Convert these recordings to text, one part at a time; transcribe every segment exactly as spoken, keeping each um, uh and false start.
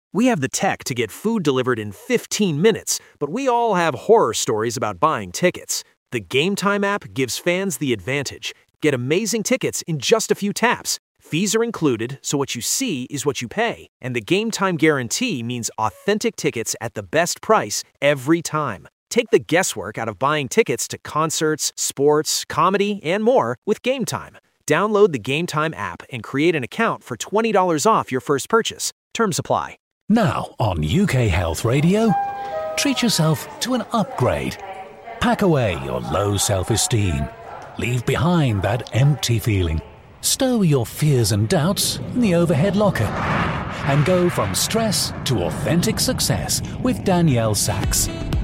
We have the tech to get food delivered in fifteen minutes, but we all have horror stories about buying tickets. The Game Time app gives fans the advantage. Get amazing tickets in just a few taps. Fees are included, so what you see is what you pay. And the Game Time guarantee means authentic tickets at the best price every time. Take the guesswork out of buying tickets to concerts, sports, comedy, and more with Game Time. Download the Game Time app and create an account for twenty dollars off your first purchase. Terms apply. Now on U K Health Radio, treat yourself to an upgrade. Pack away your low self-esteem. Leave behind that empty feeling. Stow your fears and doubts in the overhead locker. And go from stress to authentic success with Danielle Sachs.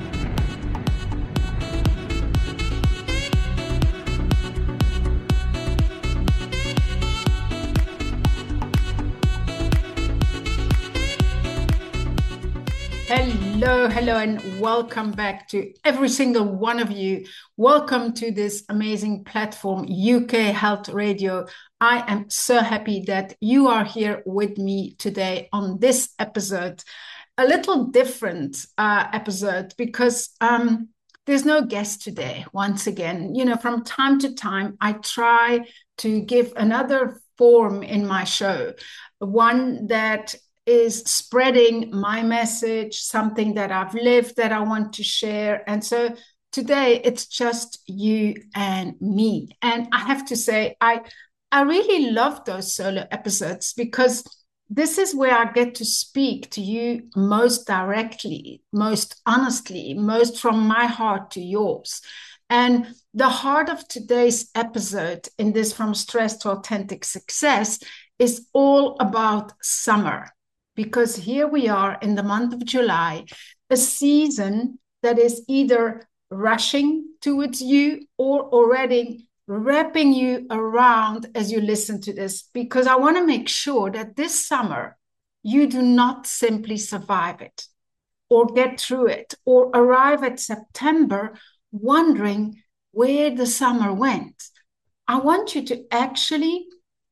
Hello, hello, and welcome back to every single one of you. Welcome to this amazing platform, U K Health Radio. I am so happy that you are here with me today on this episode. A little different uh, episode because um, there's no guest today. Once again, you know, from time to time, I try to give another form in my show, one that is spreading my message, something that I've lived that I want to share. And so today it's just you and me. And I have to say, I, I really love those solo episodes because this is where I get to speak to you most directly, most honestly, most from my heart to yours. And the heart of today's episode in this From Stress to Authentic Success is all about summer. Because here we are in the month of July, a season that is either rushing towards you or already wrapping you around as you listen to this. Because I want to make sure that this summer, you do not simply survive it or get through it or arrive at September wondering where the summer went. I want you to actually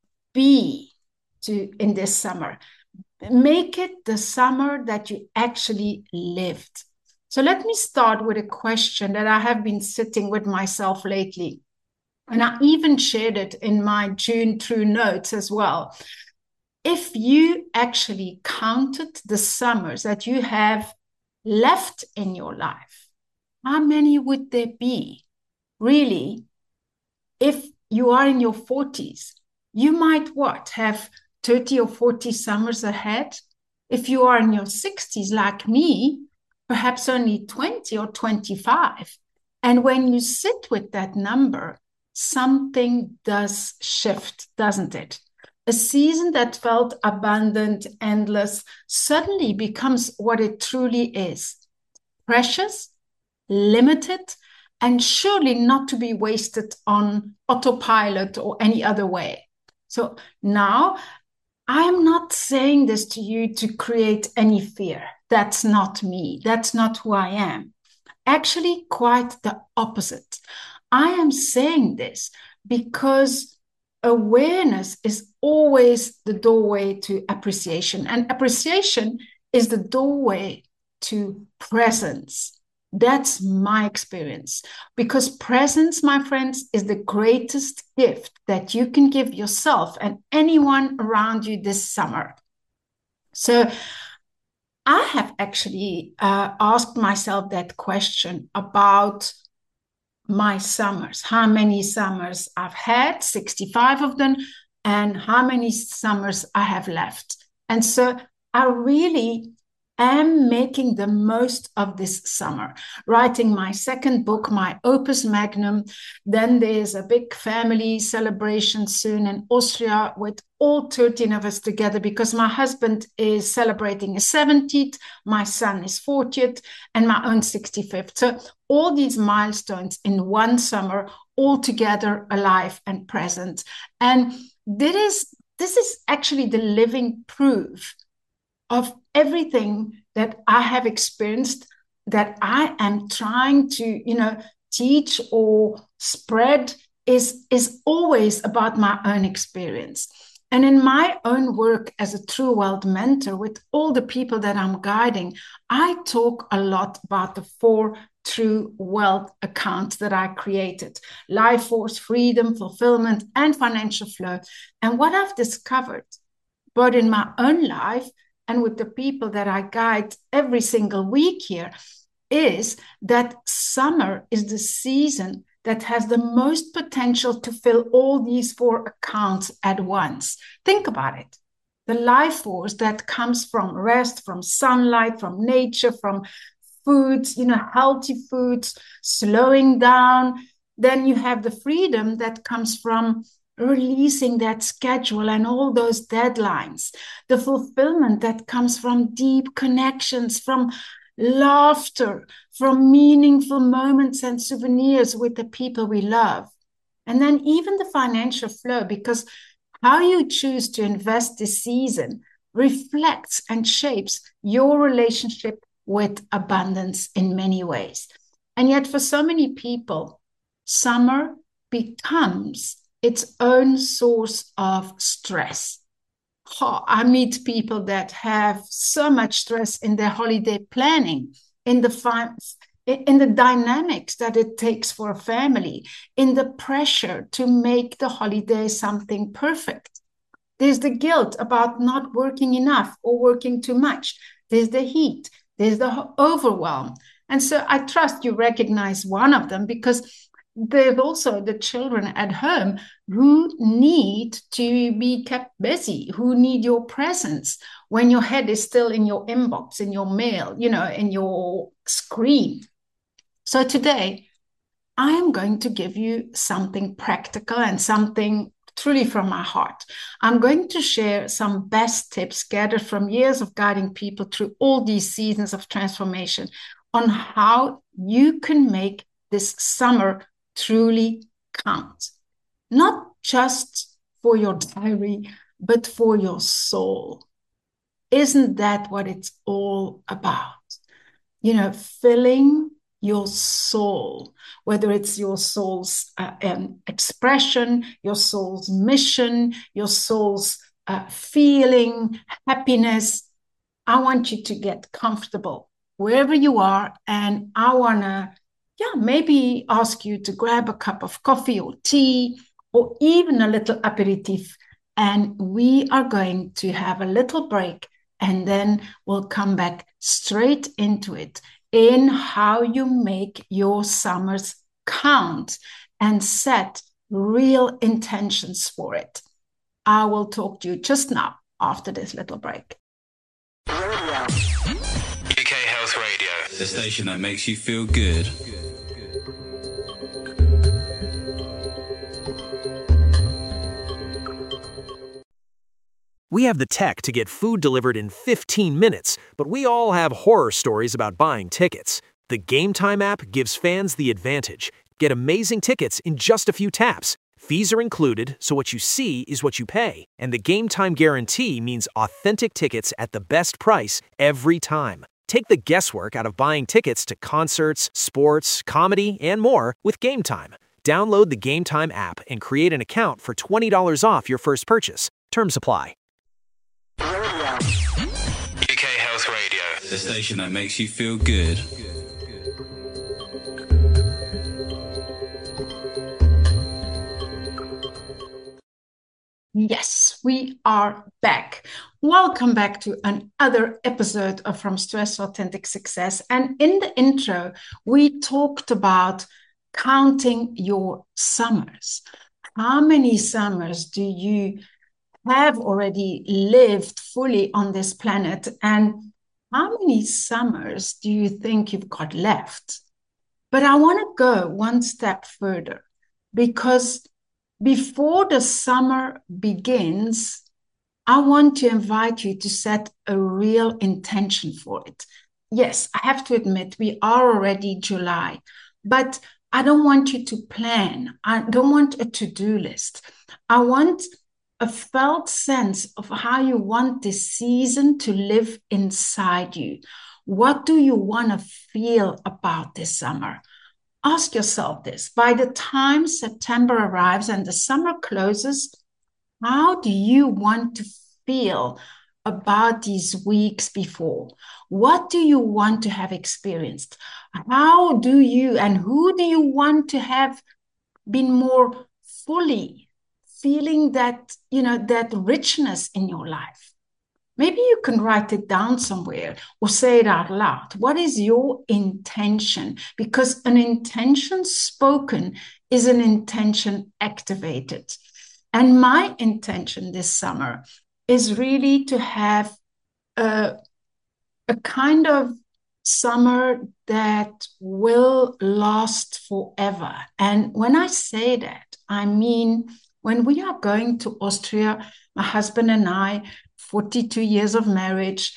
be to, in this summer. Make it the summer that you actually lived. So let me start with a question that I have been sitting with myself lately. And I even shared it in my June True Notes as well. If you actually counted the summers that you have left in your life, how many would there be? Really, if you are in your forties, you might what? Have thirty or forty summers ahead. If you are in your sixties like me, perhaps only twenty or twenty-five. And when you sit with that number, something does shift, doesn't it? A season that felt abundant, endless, suddenly becomes what it truly is. Precious, limited, and surely not to be wasted on autopilot or any other way. So now, I am not saying this to you to create any fear. That's not me. That's not who I am. Actually, quite the opposite. I am saying this because awareness is always the doorway to appreciation. And appreciation is the doorway to presence. That's my experience. Because presence, my friends, is the greatest gift that you can give yourself and anyone around you this summer. So I have actually uh, asked myself that question about my summers, how many summers I've had, sixty-five of them, and how many summers I have left. And so I really am making the most of this summer, writing my second book, my opus magnum. Then there's a big family celebration soon in Austria with all thirteen of us together because my husband is celebrating his seventieth, my son is fortieth, and my own sixty-fifth. So all these milestones in one summer, all together, alive and present. And this is, this is actually the living proof of everything that I have experienced, that I am trying to, you know, teach or spread is, is always about my own experience. And in my own work as a True Wealth mentor with all the people that I'm guiding, I talk a lot about the four True Wealth accounts that I created: life force, freedom, fulfillment, and financial flow. And what I've discovered, both in my own life and with the people that I guide every single week here, is that summer is the season that has the most potential to fill all these four accounts at once. Think about it. The life force that comes from rest, from sunlight, from nature, from foods, you know, healthy foods, slowing down. Then you have the freedom that comes from releasing that schedule and all those deadlines. The fulfillment that comes from deep connections, from laughter, from meaningful moments and souvenirs with the people we love. And then even the financial flow, because how you choose to invest this season reflects and shapes your relationship with abundance in many ways. And yet for so many people, summer becomes its own source of stress. Oh, I meet people that have so much stress in their holiday planning, in the fi- in the dynamics that it takes for a family, in the pressure to make the holiday something perfect. There's the guilt about not working enough or working too much. There's the heat. There's the overwhelm. And so I trust you recognize one of them, because there's also the children at home who need to be kept busy, who need your presence when your head is still in your inbox, in your mail, you know, in your screen. So today, I am going to give you something practical and something truly from my heart. I'm going to share some best tips gathered from years of guiding people through all these seasons of transformation on how you can make this summer truly count. Not just for your diary, but for your soul. Isn't that what it's all about? You know, filling your soul, whether it's your soul's uh, um, expression, your soul's mission, your soul's uh, feeling, happiness. I want you to get comfortable wherever you are, and I want to, yeah, maybe ask you to grab a cup of coffee or tea, or even a little aperitif, and we are going to have a little break, and then we'll come back straight into it, in how you make your summers count and set real intentions for it. I will talk to you just now after this little break. Radio. U K Health Radio, the station that makes you feel good. We have the tech to get food delivered in fifteen minutes, but we all have horror stories about buying tickets. The Game Time app gives fans the advantage. Get amazing tickets in just a few taps. Fees are included, so what you see is what you pay. And the Game Time guarantee means authentic tickets at the best price every time. Take the guesswork out of buying tickets to concerts, sports, comedy, and more with Game Time. Download the Game Time app and create an account for twenty dollars off your first purchase. Terms apply. Radio. U K Health Radio, the station that makes you feel good. Yes, we are back. Welcome back to another episode of From Stress to Authentic Success. And in the intro, we talked about counting your summers. How many summers do you have already lived fully on this planet? And how many summers do you think you've got left? But I want to go one step further, because before the summer begins, I want to invite you to set a real intention for it. Yes, I have to admit, we are already July, but I don't want you to plan. I don't want a to-do list. I want a felt sense of how you want this season to live inside you. What do you want to feel about this summer? Ask yourself this. By the time September arrives and the summer closes, How do you want to feel about these weeks before? What do you want to have experienced? How do you and who do you want to have been more fully feeling that, you know, that richness in your life? Maybe you can write it down somewhere or say it out loud. What is your intention? Because an intention spoken is an intention activated. And my intention this summer is really to have a, a kind of summer that will last forever. And when I say that, I mean, when we are going to Austria, my husband and I, forty-two years of marriage,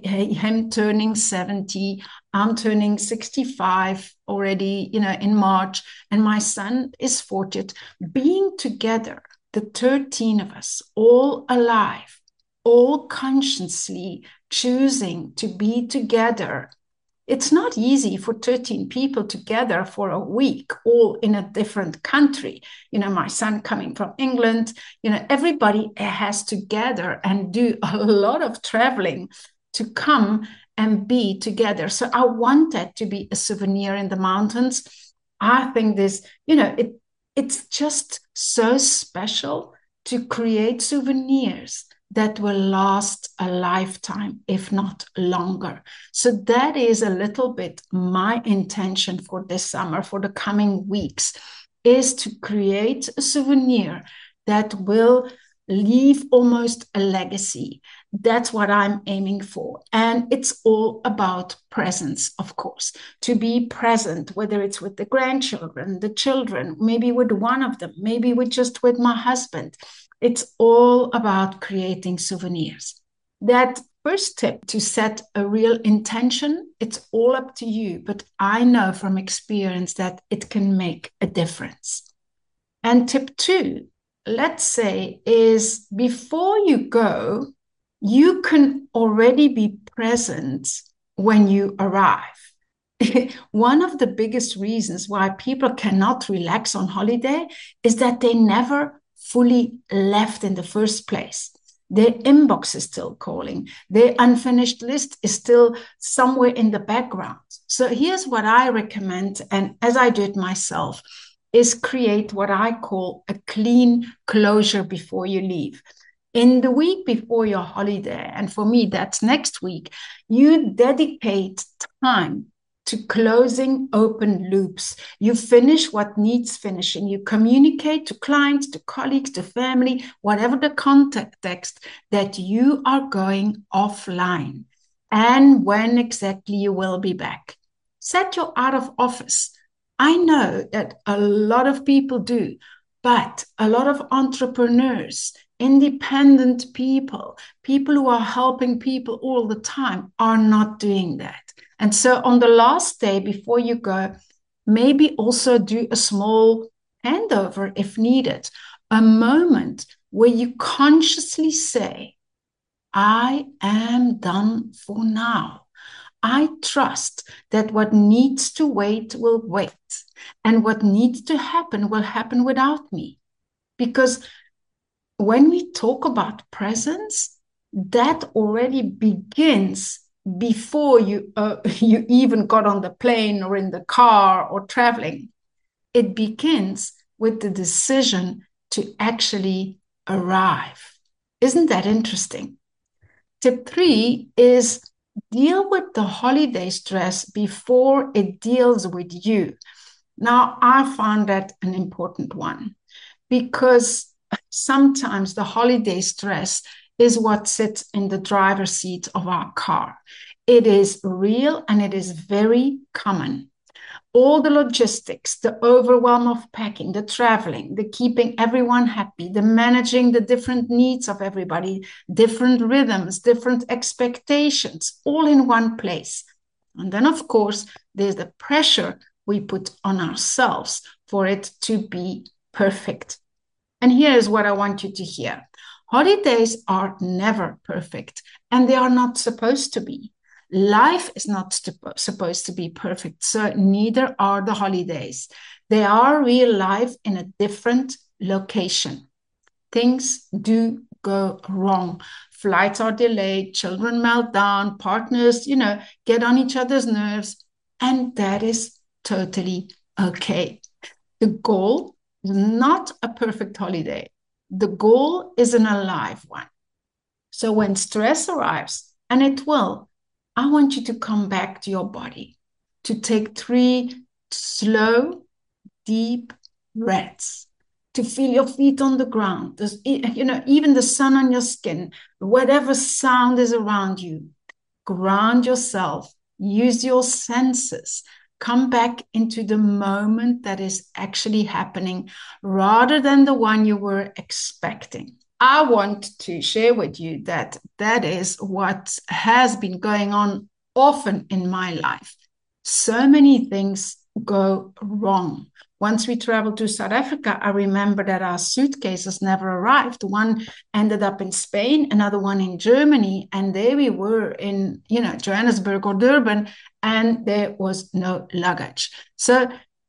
him turning seventy, I'm turning sixty-five already, you know, in March, and my son is forty. Being together, the thirteen of us, all alive, all consciously choosing to be together. It's not easy for thirteen people together for a week, all in a different country. You know, my son coming from England, you know, everybody has to gather and do a lot of traveling to come and be together. So I want that to be a souvenir in the mountains. I think this, you know, it it's just so special to create souvenirs that will last a lifetime, if not longer. So that is a little bit my intention for this summer, for the coming weeks, is to create a souvenir that will leave almost a legacy. That's what I'm aiming for. And it's all about presence, of course, to be present, whether it's with the grandchildren, the children, maybe with one of them, maybe with just with my husband. It's all about creating souvenirs. That first tip, to set a real intention, it's all up to you. But I know from experience that it can make a difference. And tip two, let's say, is before you go, you can already be present when you arrive. One of the biggest reasons why people cannot relax on holiday is that they never fully left in the first place. Their inbox is still calling. Their unfinished list is still somewhere in the background. So here's what I recommend, and as I do it myself, is create what I call a clean closure before you leave. In the week before your holiday, and for me, that's next week, you dedicate time to closing open loops. You finish what needs finishing. You communicate to clients, to colleagues, to family, whatever the context, that you are going offline and when exactly you will be back. Set your out of office. I know that a lot of people do, but a lot of entrepreneurs, independent people, people who are helping people all the time are not doing that. And so on the last day before you go, maybe also do a small handover if needed, a moment where you consciously say, I am done for now. I trust that what needs to wait will wait, and what needs to happen will happen without me. Because when we talk about presence, that already begins before you uh, you even got on the plane or in the car or traveling. It begins with the decision to actually arrive. Isn't that interesting? Tip three is deal with the holiday stress before it deals with you. Now, I found that an important one, because sometimes the holiday stress is what sits in the driver's seat of our car. It is real and it is very common. All the logistics, the overwhelm of packing, the traveling, the keeping everyone happy, the managing the different needs of everybody, different rhythms, different expectations, all in one place. And then, of course, there's the pressure we put on ourselves for it to be perfect. And here is what I want you to hear. Holidays are never perfect, and they are not supposed to be. Life is not st- supposed to be perfect, so neither are the holidays. They are real life in a different location. things do go wrong. Flights are delayed, children melt down, partners, you know, get on each other's nerves, and that is totally okay. The goal is not a perfect holiday. The goal is an alive one. So when stress arrives, and it will, I want you to come back to your body, to take three slow, deep breaths, to feel your feet on the ground, There's, you know, even the sun on your skin, whatever sound is around you. Ground yourself, use your senses, come back into the moment that is actually happening rather than the one you were expecting. I want to share with you that that is what has been going on often in my life. So many things go wrong. Once we traveled to South Africa, I remember that our suitcases never arrived. One ended up in Spain, another one in Germany, and there we were in, you know, Johannesburg or Durban, and there was no luggage. So,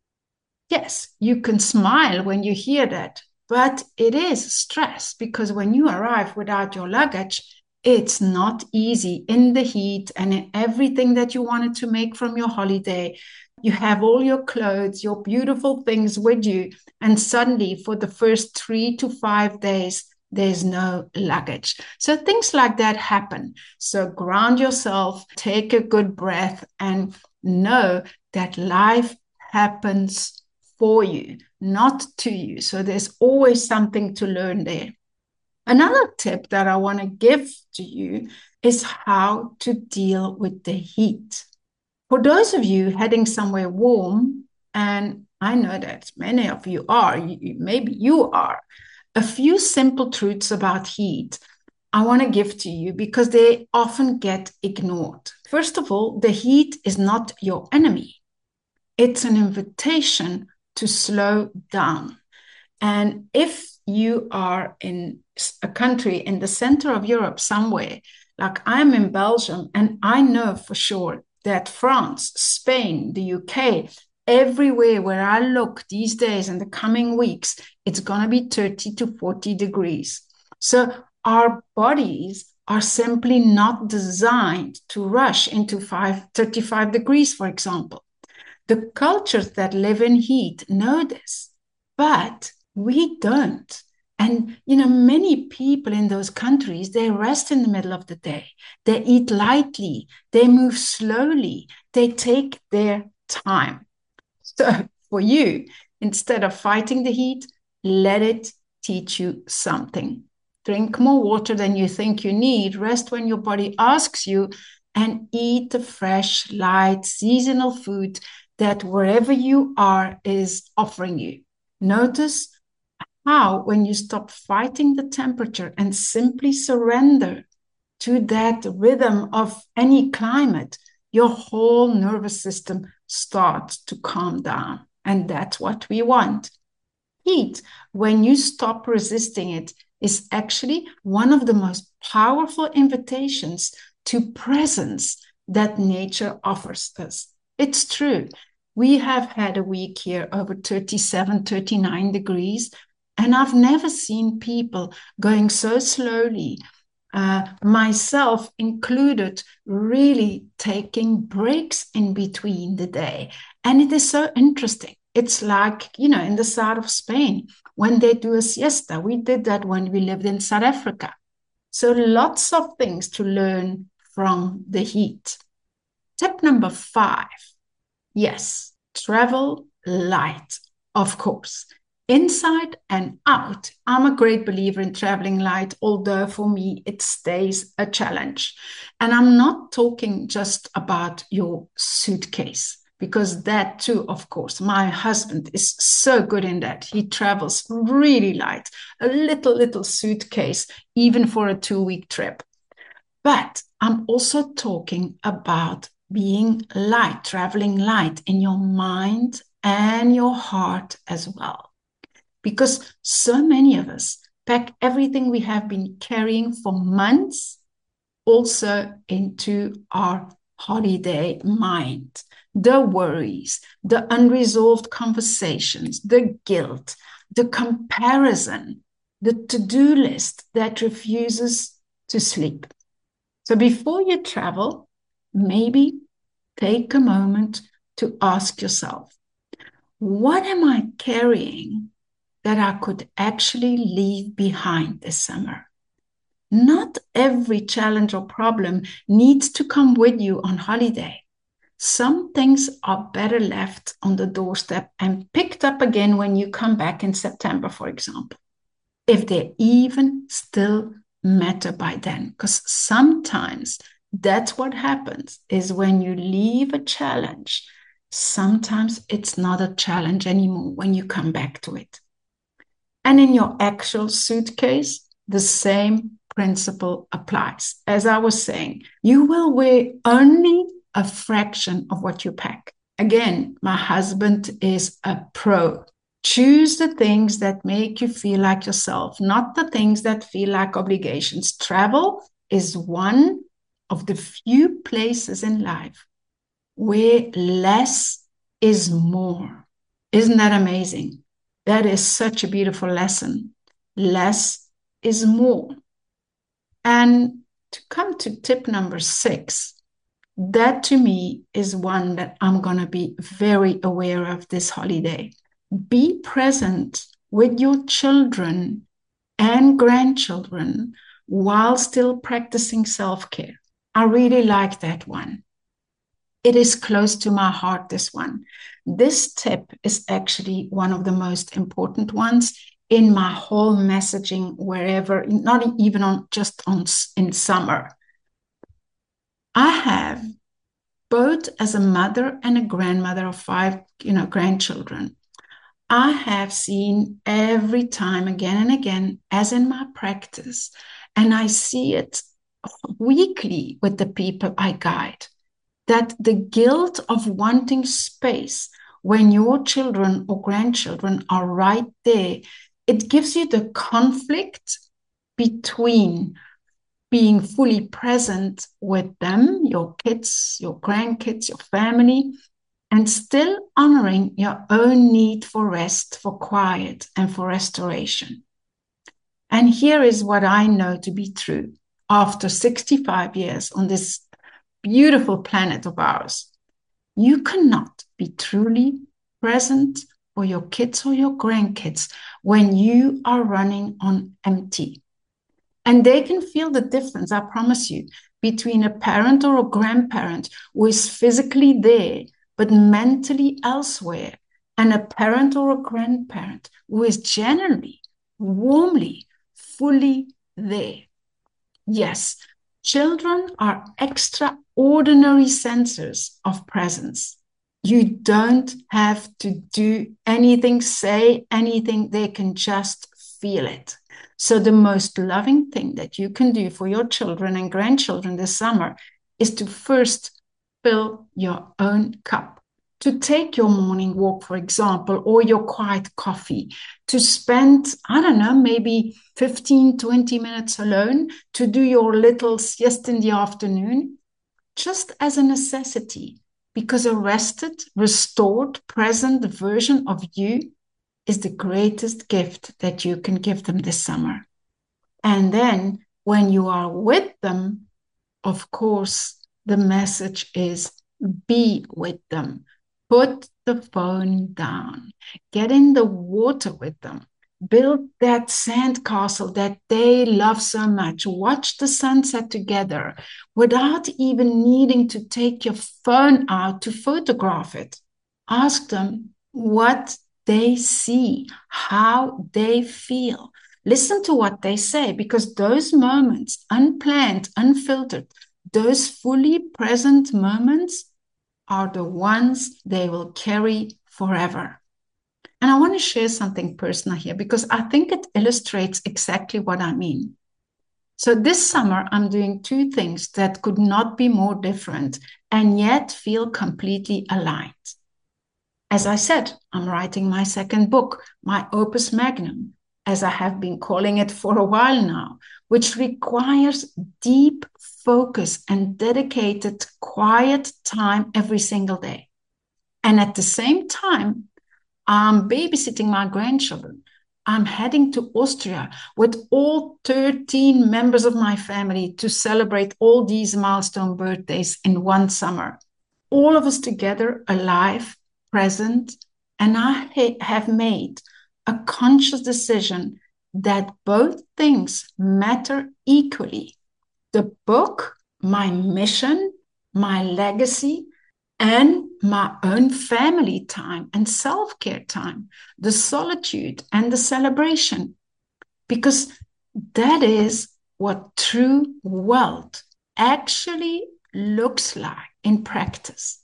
yes, you can smile when you hear that, but it is stress because when you arrive without your luggage, it's not easy in the heat and in everything that you wanted to make from your holiday. You have all your clothes, your beautiful things with you, and suddenly for the first three to five days, there's no luggage. So things like that happen. So ground yourself, take a good breath, and know that life happens for you, not to you. So there's always something to learn there. Another tip that I want to give to you is how to deal with the heat. For those of you heading somewhere warm, and I know that many of you are, you, maybe you are, a few simple truths about heat I want to give to you because they often get ignored. First of all, the heat is not your enemy. It's an invitation to slow down. And if you are in a country in the center of Europe somewhere, like I'm in Belgium, and I know for sure that France, Spain, the U K, everywhere where I look these days in the coming weeks, it's going to be thirty to forty degrees. So our bodies are simply not designed to rush into five, thirty-five degrees, for example. The cultures that live in heat know this, but we don't. And, you know, many people in those countries, they rest in the middle of the day. They eat lightly. They move slowly. They take their time. So for you, instead of fighting the heat, let it teach you something. Drink more water than you think you need. Rest when your body asks you. And eat the fresh, light, seasonal food that wherever you are is offering you. Notice how, when you stop fighting the temperature and simply surrender to that rhythm of any climate, your whole nervous system starts to calm down. And that's what we want. Heat, when you stop resisting it, is actually one of the most powerful invitations to presence that nature offers us. It's true. We have had a week here over thirty-seven, thirty-nine degrees. And I've never seen people going so slowly, uh, myself included, really taking breaks in between the day. And it is so interesting. It's like, you know, in the south of Spain, when they do a siesta. We did that when we lived in South Africa. So lots of things to learn from the heat. Tip number five. Yes, travel light, of course. Inside and out. I'm a great believer in traveling light, although for me it stays a challenge. And I'm not talking just about your suitcase, because that too, of course, my husband is so good in that. He travels really light, a little, little suitcase, even for a two-week trip. But I'm also talking about being light, traveling light in your mind and your heart as well. Because so many of us pack everything we have been carrying for months also into our holiday mind. The worries, the unresolved conversations, the guilt, the comparison, the to-do list that refuses to sleep. So before you travel, maybe take a moment to ask yourself, what am I carrying that I could actually leave behind this summer? Not every challenge or problem needs to come with you on holiday. Some things are better left on the doorstep and picked up again when you come back in September, for example, if they even still matter by then. Because sometimes that's what happens, is when you leave a challenge, sometimes it's not a challenge anymore when you come back to it. And in your actual suitcase, the same principle applies. As I was saying, you will wear only a fraction of what you pack. Again, my husband is a pro. Choose the things that make you feel like yourself, not the things that feel like obligations. Travel is one of the few places in life where less is more. Isn't that amazing? That is such a beautiful lesson. Less is more. And to come to tip number six, that to me is one that I'm going to be very aware of this holiday. Be present with your children and grandchildren while still practicing self-care. I really like that one. It is close to my heart, this one. This tip is actually one of the most important ones in my whole messaging, wherever, not even on just on in summer. I have, both as a mother and a grandmother of five, you know, grandchildren, I have seen every time again and again, as in my practice, and I see it weekly with the people I guide, that the guilt of wanting space when your children or grandchildren are right there, it gives you the conflict between being fully present with them, your kids, your grandkids, your family, and still honoring your own need for rest, for quiet, and for restoration. And here is what I know to be true after sixty-five years on this beautiful planet of ours. You cannot be truly present for your kids or your grandkids when you are running on empty. And they can feel the difference, I promise you, between a parent or a grandparent who is physically there, but mentally elsewhere, and a parent or a grandparent who is generally, warmly, fully there. Yes, children are extraordinary sensors of presence. You don't have to do anything, say anything, they can just feel it. So the most loving thing that you can do for your children and grandchildren this summer is to first fill your own cup. To take your morning walk, for example, or your quiet coffee, to spend, I don't know, maybe fifteen, twenty minutes alone, to do your little siesta in the afternoon, just as a necessity, because a rested, restored, present version of you is the greatest gift that you can give them this summer. And then when you are with them, of course, the message is be with them. Put the phone down. Get in the water with them. Build that sandcastle that they love so much. Watch the sunset together without even needing to take your phone out to photograph it. Ask them what they see, how they feel. Listen to what they say, because those moments, unplanned, unfiltered, those fully present moments are the ones they will carry forever. And I want to share something personal here because I think it illustrates exactly what I mean. So this summer, I'm doing two things that could not be more different and yet feel completely aligned. As I said, I'm writing my second book, my opus magnum, as I have been calling it for a while now, which requires deep focus and dedicated quiet time every single day. And at the same time, I'm babysitting my grandchildren. I'm heading to Austria with all thirteen members of my family to celebrate all these milestone birthdays in one summer. All of us together, alive, present, and I ha- have made a conscious decision that both things matter equally. The book, my mission, my legacy, and my own family time and self-care time, the solitude and the celebration, because that is what true wealth actually looks like in practice.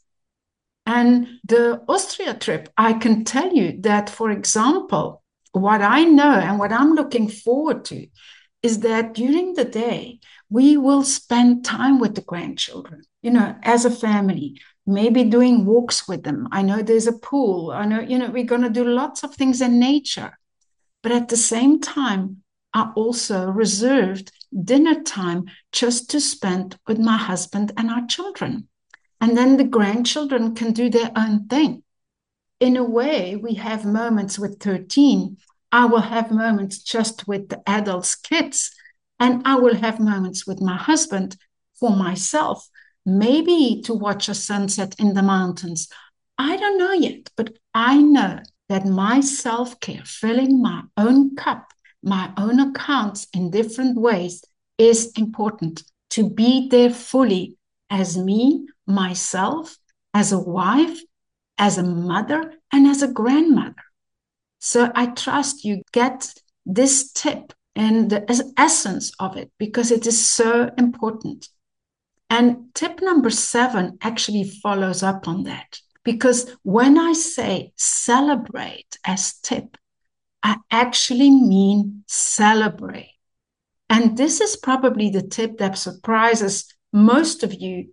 And the Austria trip, I can tell you that, for example, what I know and what I'm looking forward to is that during the day, we will spend time with the grandchildren, you know, as a family, maybe doing walks with them. I know there's a pool. I know, you know, we're going to do lots of things in nature. But at the same time, I also reserved dinner time just to spend with my husband and our children. And then the grandchildren can do their own thing. In a way, we have moments with thirteen. I will have moments just with the adults' kids. And I will have moments with my husband for myself, maybe to watch a sunset in the mountains. I don't know yet, but I know that my self-care, filling my own cup, my own accounts in different ways, is important. To be there fully as me, myself, as a wife, as a mother, and as a grandmother. So I trust you get this tip and the essence of it, because it is so important. And tip number seven actually follows up on that, because when I say celebrate as tip, I actually mean celebrate. And this is probably the tip that surprises most of you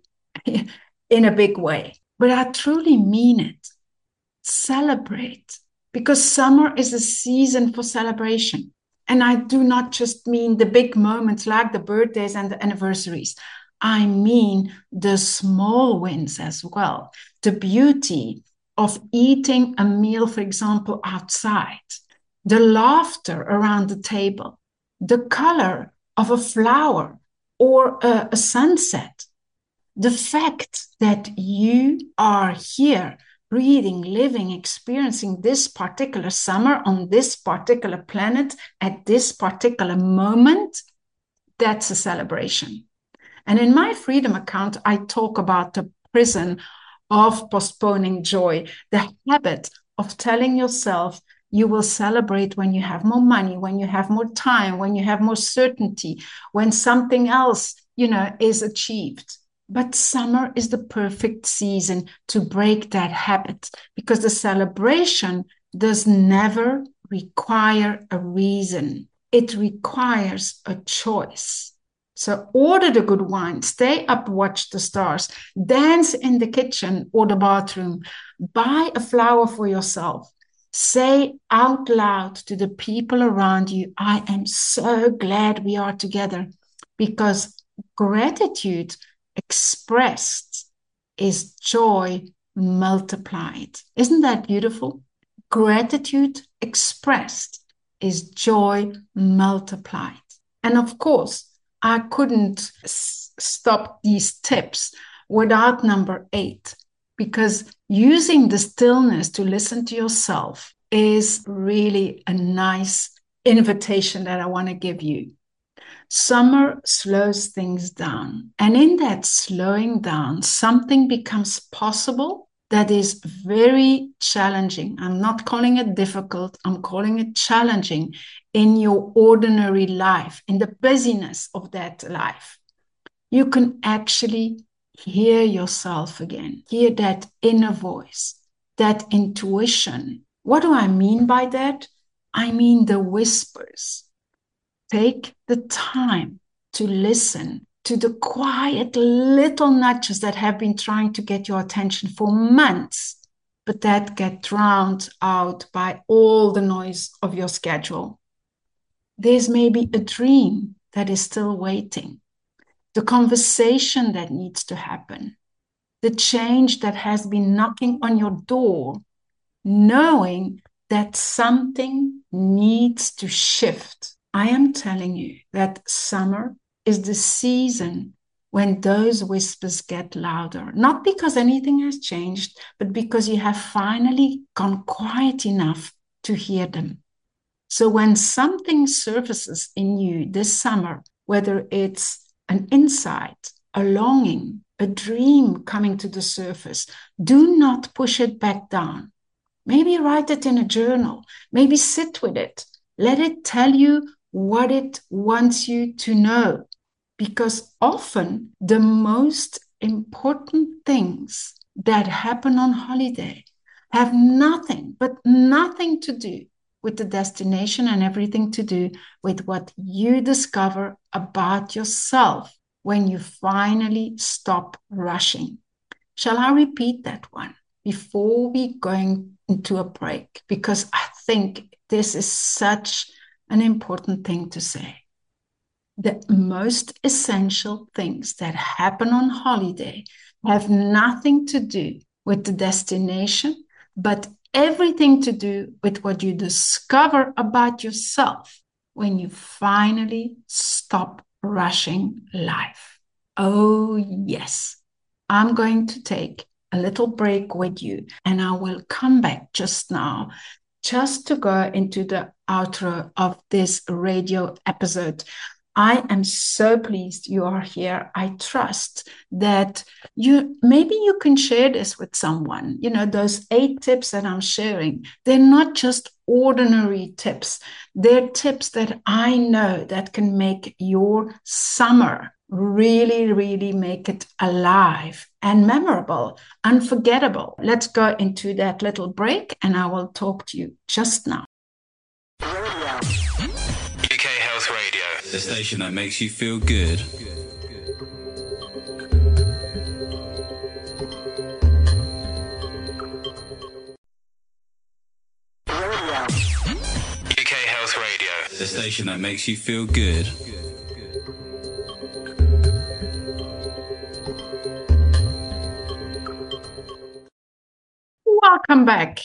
in a big way, but I truly mean it. Celebrate, because summer is a season for celebration. And I do not just mean the big moments like the birthdays and the anniversaries. I mean the small wins as well. The beauty of eating a meal, for example, outside. The laughter around the table. The color of a flower or a, a sunset. The fact that you are here breathing, living, experiencing this particular summer on this particular planet at this particular moment, that's a celebration. And in my Freedom account, I talk about the prison of postponing joy, the habit of telling yourself you will celebrate when you have more money, when you have more time, when you have more certainty, when something else, you know, is achieved. But summer is the perfect season to break that habit, because the celebration does never require a reason. It requires a choice. So order the good wine, stay up, watch the stars, dance in the kitchen or the bathroom, buy a flower for yourself. Say out loud to the people around you, I am so glad we are together, because gratitude expressed is joy multiplied. Isn't that beautiful? Gratitude expressed is joy multiplied. And of course, I couldn't s- stop these tips without number eight, because using the stillness to listen to yourself is really a nice invitation that I want to give you. Summer slows things down. And in that slowing down, something becomes possible that is very challenging. I'm not calling it difficult. I'm calling it challenging in your ordinary life, in the busyness of that life. You can actually hear yourself again, hear that inner voice, that intuition. What do I mean by that? I mean the whispers. Take the time to listen to the quiet little nudges that have been trying to get your attention for months, but that get drowned out by all the noise of your schedule. There's maybe a dream that is still waiting, the conversation that needs to happen, the change that has been knocking on your door, knowing that something needs to shift. I am telling you that summer is the season when those whispers get louder, not because anything has changed, but because you have finally gone quiet enough to hear them. So when something surfaces in you this summer, whether it's an insight, a longing, a dream coming to the surface, do not push it back down. Maybe write it in a journal. Maybe sit with it. Let it tell you what it wants you to know. Because often the most important things that happen on holiday have nothing, but nothing to do with the destination and everything to do with what you discover about yourself when you finally stop rushing. Shall I repeat that one before we go into a break? Because I think this is such an important thing to say. The most essential things that happen on holiday have nothing to do with the destination, but everything to do with what you discover about yourself when you finally stop rushing life. Oh, yes. I'm going to take a little break with you, and I will come back just now just to go into the outro of this radio episode. I am so pleased you are here. I trust that you, maybe you can share this with someone. You know, those eight tips that I'm sharing, they're not just ordinary tips. They're tips that I know that can make your summer really, really make it alive and memorable, unforgettable. Let's go into that little break and I will talk to you just now. U K Health Radio, the station that makes you feel good. U K Health Radio, the station that makes you feel good. Welcome back,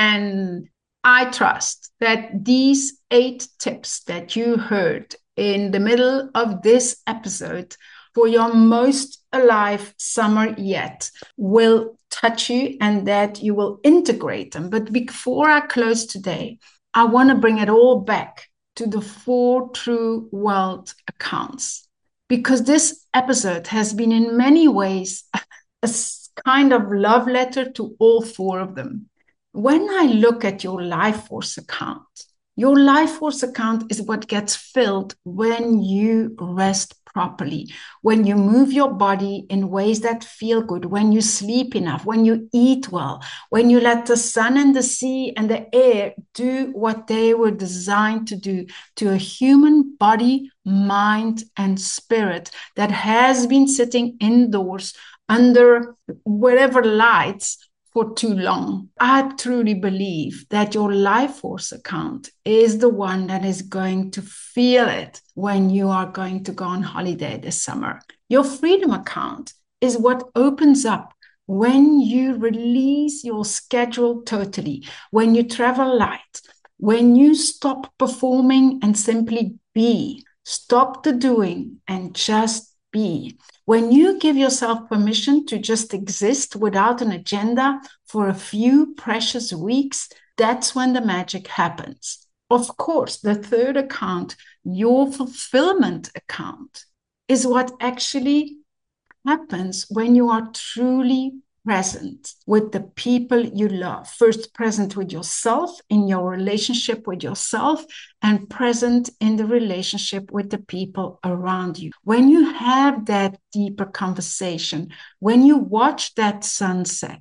and I trust that these eight tips that you heard in the middle of this episode for your most alive summer yet will touch you and that you will integrate them. But before I close today, I want to bring it all back to the four true wealth accounts, because this episode has been in many ways a kind of love letter to all four of them. When I look at your life force account, your life force account is what gets filled when you rest properly, when you move your body in ways that feel good, when you sleep enough, when you eat well, when you let the sun and the sea and the air do what they were designed to do to a human body, mind, and spirit that has been sitting indoors under whatever lights for too long. I truly believe that your life force account is the one that is going to feel it when you are going to go on holiday this summer. Your freedom account is what opens up when you release your schedule totally, when you travel light, when you stop performing and simply be, stop the doing and just be. When you give yourself permission to just exist without an agenda for a few precious weeks, that's when the magic happens. Of course, the third account, your fulfillment account, is what actually happens when you are truly present with the people you love. First, present with yourself in your relationship with yourself, and present in the relationship with the people around you. When you have that deeper conversation, when you watch that sunset,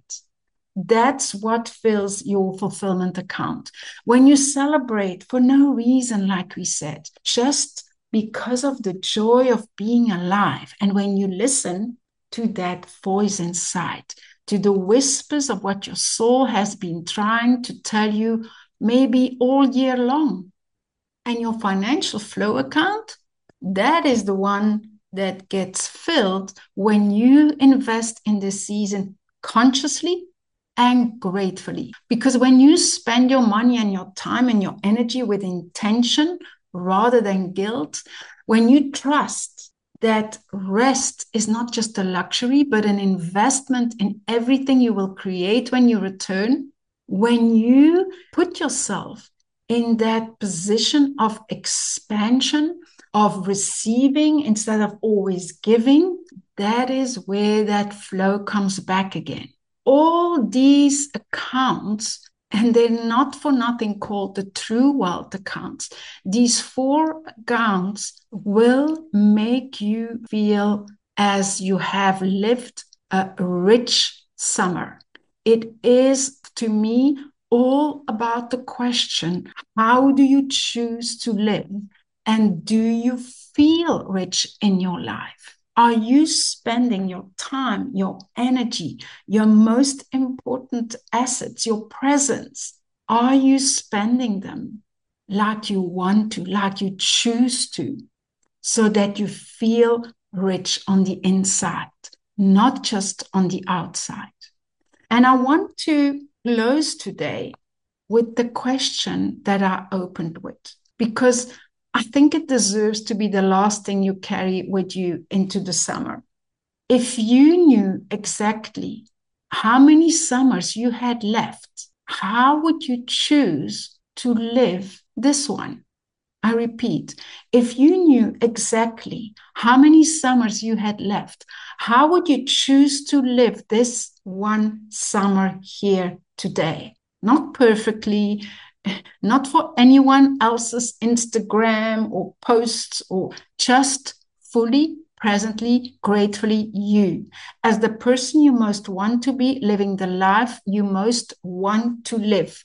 that's what fills your fulfillment account. When you celebrate for no reason, like we said, just because of the joy of being alive. And when you listen to that voice inside, to the whispers of what your soul has been trying to tell you maybe all year long. And your financial flow account, that is the one that gets filled when you invest in this season consciously and gratefully. Because when you spend your money and your time and your energy with intention rather than guilt, when you trust that rest is not just a luxury, but an investment in everything you will create when you return, when you put yourself in that position of expansion, of receiving instead of always giving, that is where that flow comes back again. All these accounts, and they're not for nothing called the true wealth accounts, these four accounts will make you feel as you have lived a rich summer. It is, to me, all about the question, how do you choose to live? And do you feel rich in your life? Are you spending your time, your energy, your most important assets, your presence? Are you spending them like you want to, like you choose to, so that you feel rich on the inside, not just on the outside? And I want to close today with the question that I opened with, because I think it deserves to be the last thing you carry with you into the summer. If you knew exactly how many summers you had left, how would you choose to live this one? I repeat, if you knew exactly how many summers you had left, how would you choose to live this one summer here today? Not perfectly, not for anyone else's Instagram or posts, or just fully, presently, gratefully you, as the person you most want to be, living the life you most want to live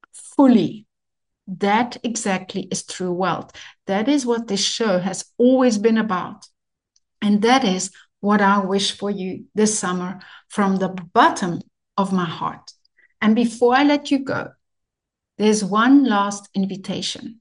fully. That exactly is true wealth. That is what this show has always been about. And that is what I wish for you this summer from the bottom of my heart. And before I let you go, there's one last invitation.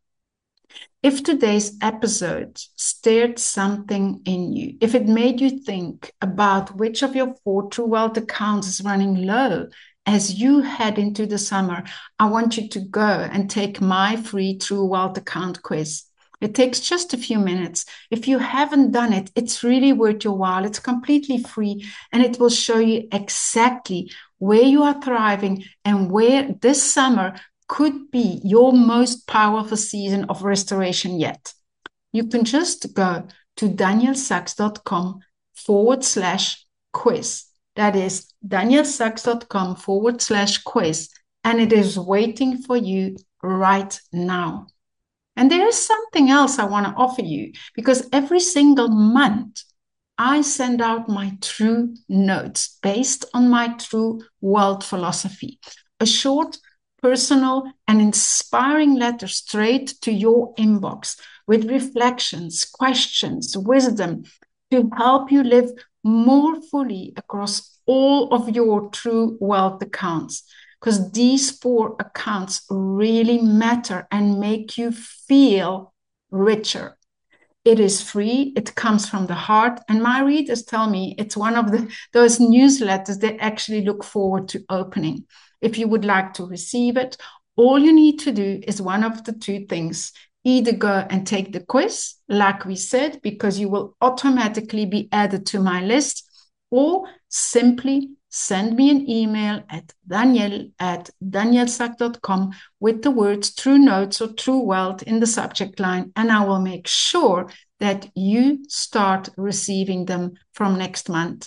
If today's episode stirred something in you, if it made you think about which of your four true wealth accounts is running low as you head into the summer, I want you to go and take my free True Wealth Account quiz. It takes just a few minutes. If you haven't done it, it's really worth your while. It's completely free, and it will show you exactly where you are thriving and where this summer could be your most powerful season of restoration yet. You can just go to danielsachs.com forward slash quiz. That is danielsachs.com forward slash quiz. And it is waiting for you right now. And there is something else I want to offer you, because every single month I send out my true notes based on my true wealth philosophy. A short, personal, and inspiring letter straight to your inbox with reflections, questions, wisdom to help you live more fully across all of your true wealth accounts. Because these four accounts really matter and make you feel richer. It is free. It comes from the heart. And my readers tell me it's one of the, those newsletters they actually look forward to opening. If you would like to receive it, all you need to do is one of the two things. Either go and take the quiz, like we said, because you will automatically be added to my list, or simply send me an email at danielle at danielsachs dot com with the words true notes or true wealth in the subject line, and I will make sure that you start receiving them from next month.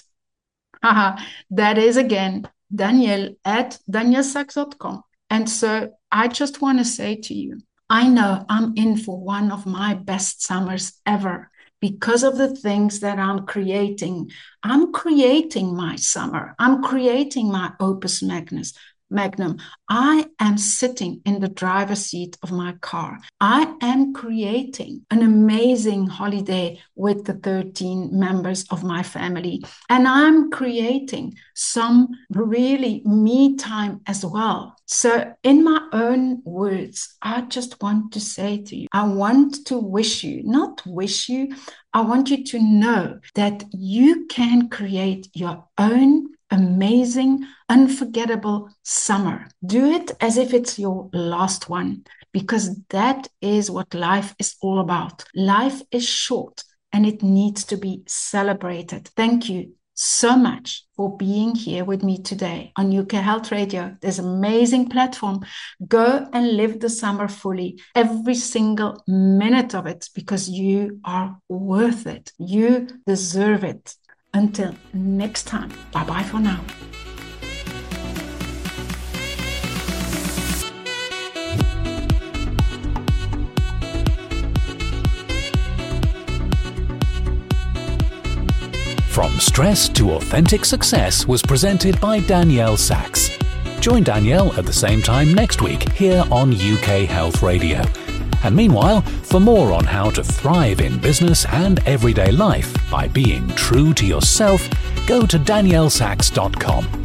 That is again, Danielle at danielsachs dot com. And so I just want to say to you, I know I'm in for one of my best summers ever. Because of the things that I'm creating. I'm creating my summer. I'm creating my opus magnus, magnum. I am sitting in the driver's seat of my car. I am creating an amazing holiday with the thirteen members of my family. And I'm creating some really me time as well. So in my own words, I just want to say to you, I want to wish you, not wish you, I want you to know that you can create your own amazing, unforgettable summer. Do it as if it's your last one, because that is what life is all about. Life is short and it needs to be celebrated. Thank you so much for being here with me today on U K Health Radio, this amazing platform. Go and live the summer fully, every single minute of it, because you are worth it. You deserve it. Until next time, bye-bye for now. From Stress to Authentic Success was presented by Danielle Sachs. Join Danielle at the same time next week here on U K Health Radio. And meanwhile, for more on how to thrive in business and everyday life by being true to yourself, go to danielle sachs dot com.